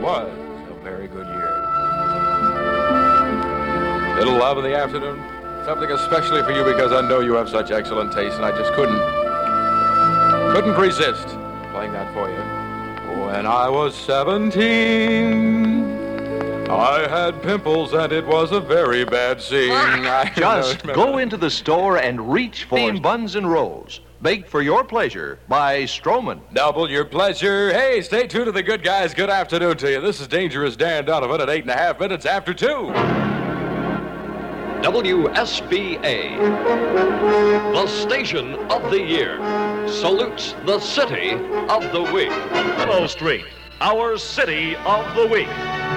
was a very good year. Little love in the afternoon. Something especially for you because I know you have such excellent taste, and I just couldn't resist playing that for you. When I was 17, I had pimples, and it was a very bad scene. Just go into the store and reach for Buns and Rolls. Baked for your pleasure by Stroman. Double your pleasure. Hey, stay tuned to the good guys. Good afternoon to you. This is Dangerous Dan Donovan at 8.5 minutes after 2. WSBA, the station of the year, salutes the city of the week. Willow Street, our city of the week.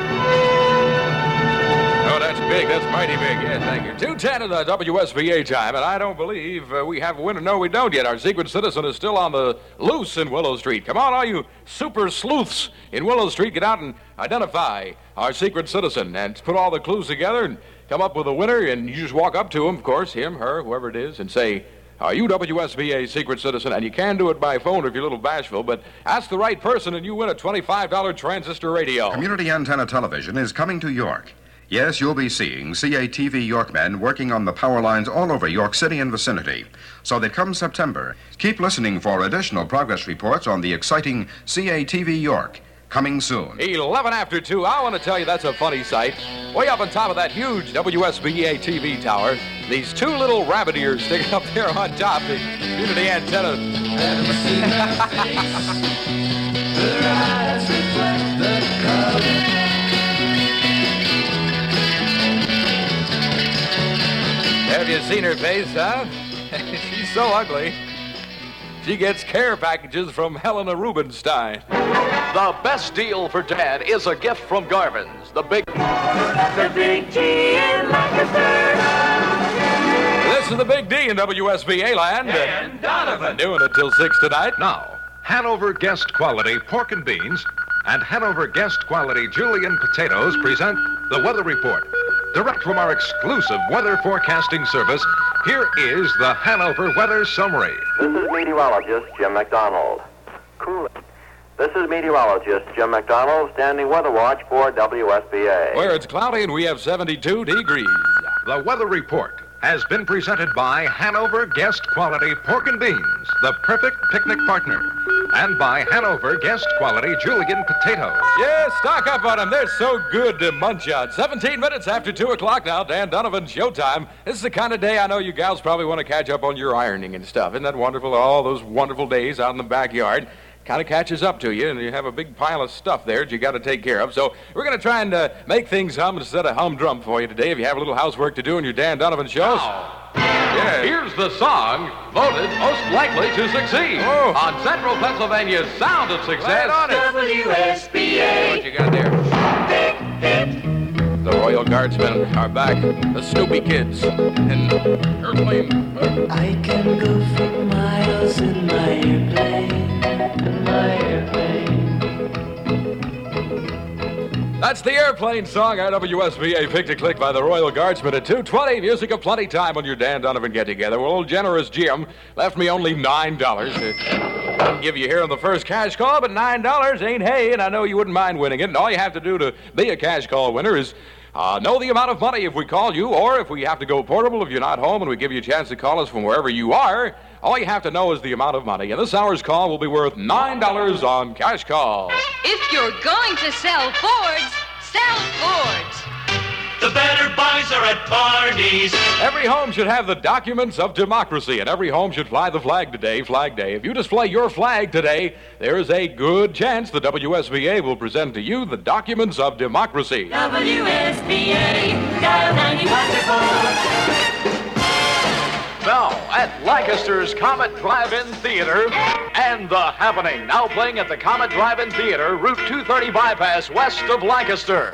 Oh, that's big. That's mighty big. Yeah, thank you. 2:10 in the WSBA time, and I don't believe we have a winner. No, we don't yet. Our secret citizen is still on the loose in Willow Street. Come on, all you super sleuths in Willow Street, get out and identify our secret citizen and put all the clues together and come up with a winner, and you just walk up to him, of course, him, her, whoever it is, and say, are you WSBA secret citizen? And you can do it by phone if you're a little bashful, but ask the right person and you win a $25 transistor radio. Community Antenna Television is coming to York. Yes, you'll be seeing CATV York men working on the power lines all over York City and vicinity. So that come September, keep listening for additional progress reports on the exciting CATV York. Coming soon. 11 after 2. I want to tell you that's a funny sight. Way up on top of that huge WSBA TV tower, these two little rabbit ears sticking up there on top, the community antenna. Have you seen her face, huh? She's so ugly. She gets care packages from Helena Rubinstein. The best deal for Dad is a gift from Garvin's. The Big D in Lancaster. This is the Big D in WSBA land. Dan Donovan. Doing it till 6 tonight. Now, Hanover Guest Quality Pork and Beans and Hanover Guest Quality Julienne Potatoes present the Weather Report. Direct from our exclusive weather forecasting service, here is the Hanover Weather Summary. This is meteorologist Jim McDonald. This is meteorologist Jim McDonald, standing weather watch for WSBA. Where it's cloudy and we have 72 degrees. The Weather Report has been presented by Hanover Guest Quality Pork and Beans, the perfect picnic partner, and by Hanover Guest Quality Julienne Potatoes. Yes, stock up on them. They're so good to munch on. 17 minutes after 2 o'clock now, Dan Donovan showtime. This is the kind of day I know you gals probably want to catch up on your ironing and stuff. Isn't that wonderful? All those wonderful days out in the backyard. Kind of catches up to you, and you have a big pile of stuff there that you got to take care of. So we're going to try and make things hum instead of humdrum for you today. If you have a little housework to do in your Dan Donovan shows. Yeah. Here's the song voted most likely to succeed on Central Pennsylvania's Sound of Success. Right on it. WSBA. What you got there? Big hit. The Royal Guardsmen are back. The Snoopy Kids. And Airplane. I can go for miles in my airplane. That's the Airplane song, our WSBA Pick-to-Click by the Royal Guardsmen at 2:20. Music of plenty time on your Dan Donovan get-together. Well, old generous Jim left me only $9 to give you here on the first cash call, but $9 ain't hay, and I know you wouldn't mind winning it. And all you have to do to be a cash call winner is know the amount of money if we call you, or if we have to go portable if you're not home and we give you a chance to call us from wherever you are. All you have to know is the amount of money, and this hour's call will be worth $9 on cash call. If you're going to sell Fords, sell Fords. The better buys are at Barney's. Every home should have the documents of democracy, and every home should fly the flag today, Flag Day. If you display your flag today, there is a good chance the WSBA will present to you the documents of democracy. WSBA. Dial 91. Now, at Lancaster's Comet Drive-In Theater and The Happening. Now playing at the Comet Drive-In Theater, Route 230 bypass, west of Lancaster.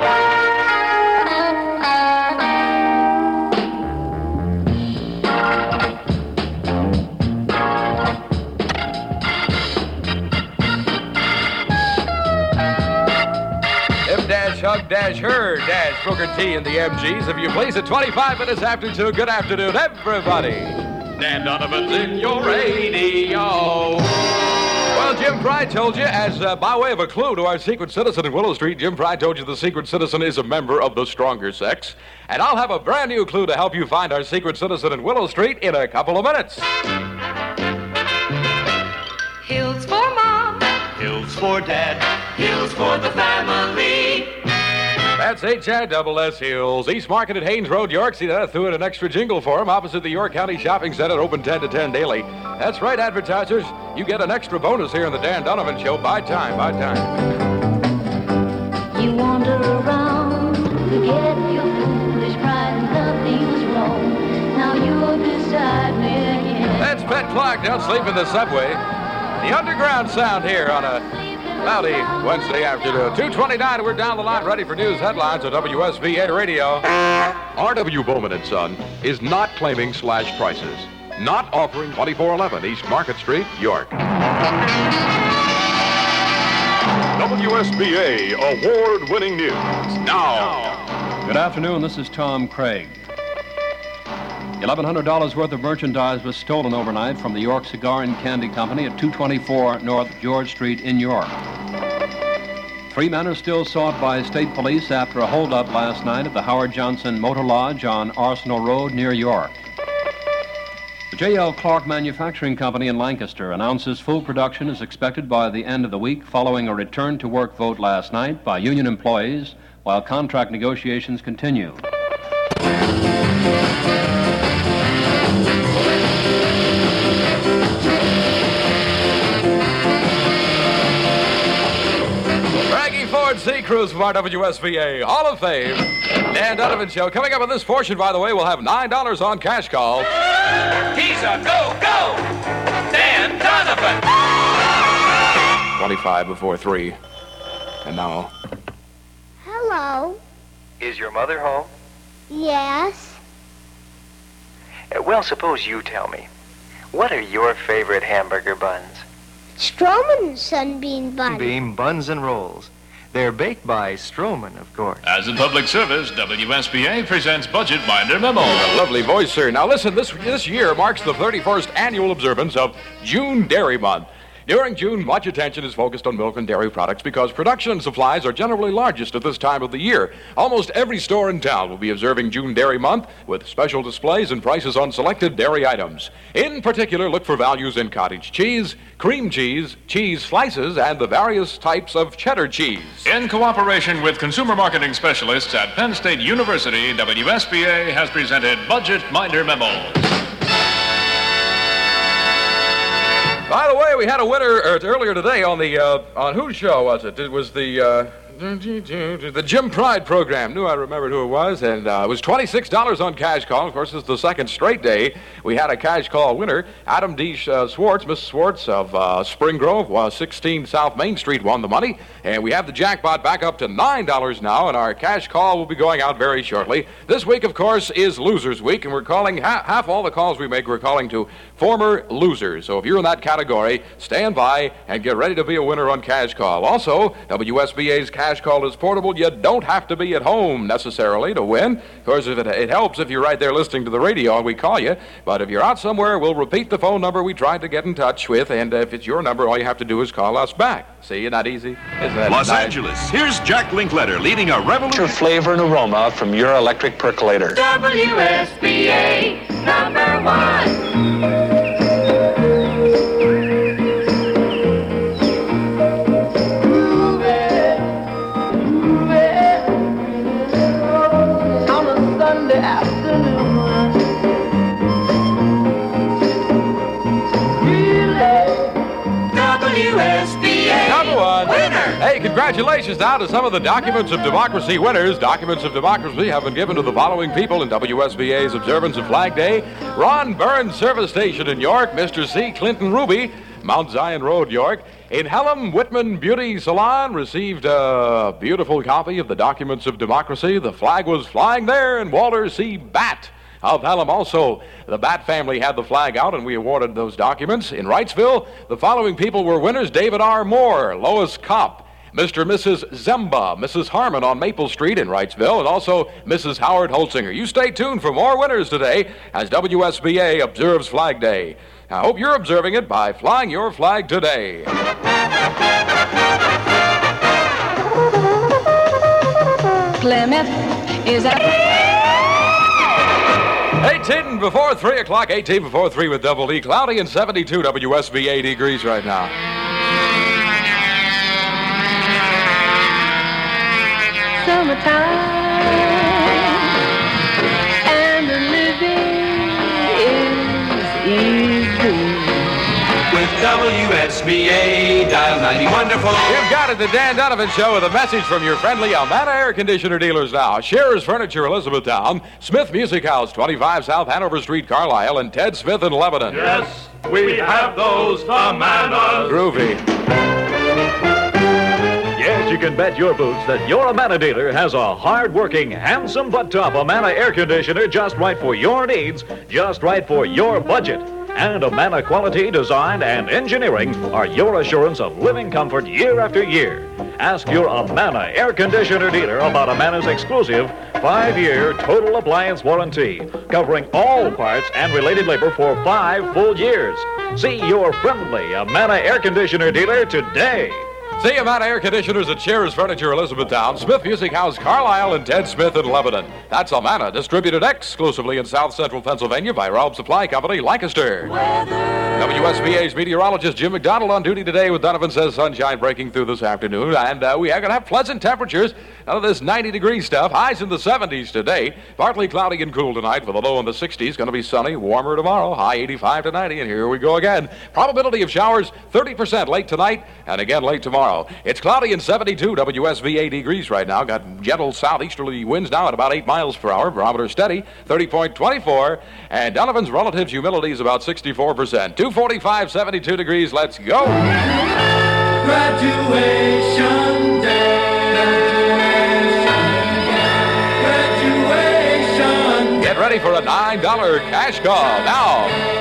Hug dash her dash Booker T and the MGs. If you please, at 25 minutes after 2. Good afternoon, everybody. Dan Donovan's in your radio. Well, Jim Pride told you, as by way of a clue to our secret citizen in Willow Street, Jim Pride told you the secret citizen is a member of the stronger sex. And I'll have a brand new clue to help you find our secret citizen in Willow Street in a couple of minutes. Hills for Mom. Hills for Dad. Hills for the family. That's HISS Hills. East Market at Haynes Road, York. See that? I threw in an extra jingle for him opposite the York County Shopping Center, open 10 to 10 daily. That's right, advertisers. You get an extra bonus here in the Dan Donovan Show. Buy time, buy time. You wander around, forget your foolish pride and nothing's wrong. Now you're beside me again. That's Bet Clark. Don't sleep in the subway. The underground sound here on a cloudy Wednesday afternoon. 2:29, we're down the line ready for news headlines on WSVA Radio. R.W. Bowman & Son is not claiming slashed prices. Not offering 2411 East Market Street, York. WSBA award-winning news. Now. Good afternoon, this is Tom Craig. $1,100 worth of merchandise was stolen overnight from the York Cigar and Candy Company at 224 North George Street in York. 3 men are still sought by state police after a holdup last night at the Howard Johnson Motor Lodge on Arsenal Road near York. The J.L. Clark Manufacturing Company in Lancaster announces full production is expected by the end of the week following a return-to-work vote last night by union employees while contract negotiations continue. Ford Sea Cruise from our WSVA Hall of Fame. Dan Donovan Show. Coming up in this portion, by the way, we'll have $9 on cash call. He's a go-go. Dan Donovan. 25 before 3. And now. Hello. Is your mother home? Yes. Well, suppose you tell me. What are your favorite hamburger buns? Stroman Sunbeam Bun. Beam buns and rolls. They're baked by Stroman, of course. As a public service, WSBA presents Budget Minder Memo. A lovely voice, sir. Now listen, this year marks the 31st annual observance of June Dairy Month. During June, much attention is focused on milk and dairy products because production and supplies are generally largest at this time of the year. Almost every store in town will be observing June Dairy Month with special displays and prices on selected dairy items. In particular, look for values in cottage cheese, cream cheese, cheese slices, and the various types of cheddar cheese. In cooperation with consumer marketing specialists at Penn State University, WSBA has presented Budget Minder Memos. By the way, we had a winner earlier today on the on whose show was it? It was the Jim Pride program. Knew I remembered who it was, and it was $26 on cash call. Of course, it's the second straight day we had a cash call winner. Adam D. Swartz, Mrs. Swartz of Spring Grove, 16 South Main Street, won the money, and we have the jackpot back up to $9 now, and our cash call will be going out very shortly. This week, of course, is Losers Week, and we're calling half all the calls we make. We're calling to former losers. So if you're in that category, stand by and get ready to be a winner on cash call. Also, WSBA's cash call is portable. You don't have to be at home necessarily to win. Of course, it helps if you're right there listening to the radio and we call you. But if you're out somewhere, we'll repeat the phone number we tried to get in touch with, and if it's your number, all you have to do is call us back. See, isn't that easy? Isn't that Los nice? Angeles, here's Jack Linkletter leading a revolution. Flavor and aroma from your electric percolator. WSBA number 1. Number 1. Winner. Hey, congratulations now to some of the Documents of Democracy winners. Documents of Democracy have been given to the following people in WSBA's observance of Flag Day. Ron Burns Service Station in York, Mr. C. Clinton Ruby, Mount Zion Road, York. In Hellam Whitman Beauty Salon, received a beautiful copy of the Documents of Democracy. The flag was flying there, and Walter C. Batt of Hellam. Also, the Batt family had the flag out, and we awarded those documents. In Wrightsville, the following people were winners: David R. Moore, Lois Kopp, Mr. and Mrs. Zemba, Mrs. Harmon on Maple Street in Wrightsville, and also Mrs. Howard Holtzinger. You stay tuned for more winners today as WSBA observes Flag Day. I hope you're observing it by flying your flag today. Plymouth is a... 18 before 3 o'clock, 18 before 3 with Double D. Cloudy and 72 WSBA degrees right now. Summertime, and the living is easy. With WSBA, dial 90 Wonderful. You've got it, the Dan Donovan Show, with a message from your friendly Amana air conditioner dealers now. Shearer's Furniture, Elizabethtown, Smith Music House, 25 South Hanover Street, Carlisle, and Ted Smith in Lebanon. Yes, we have those Amanas. Groovy. Yes, you can bet your boots that your Amana dealer has a hard-working, handsome but tough Amana air conditioner just right for your needs, just right for your budget. And Amana quality, design, and engineering are your assurance of living comfort year after year. Ask your Amana air conditioner dealer about Amana's exclusive 5-year total appliance warranty, covering all parts and related labor for 5 full years. See your friendly Amana air conditioner dealer today. See Amana Air Conditioners at Shearer's Furniture, Elizabethtown, Smith Music House, Carlisle, and Ted Smith in Lebanon. That's Amana, distributed exclusively in South Central Pennsylvania by Rob Supply Company, Lancaster. WSBA's meteorologist Jim McDonald on duty today with Donovan Says Sunshine breaking through this afternoon. And we are going to have pleasant temperatures. None of this 90-degree stuff. Highs in the 70s today. Partly cloudy and cool tonight with a low in the 60s. Going to be sunny, warmer tomorrow. High 85 to 90. And here we go again. Probability of showers 30% late tonight and again late tomorrow. It's cloudy and 72 WSVA degrees right now. Got gentle southeasterly winds now at about 8 miles per hour. Barometer steady, 30.24. And Donovan's relative humidity is about 64%. 245, 72 degrees. Let's go. Graduation day. Get ready for a $9 cash call now.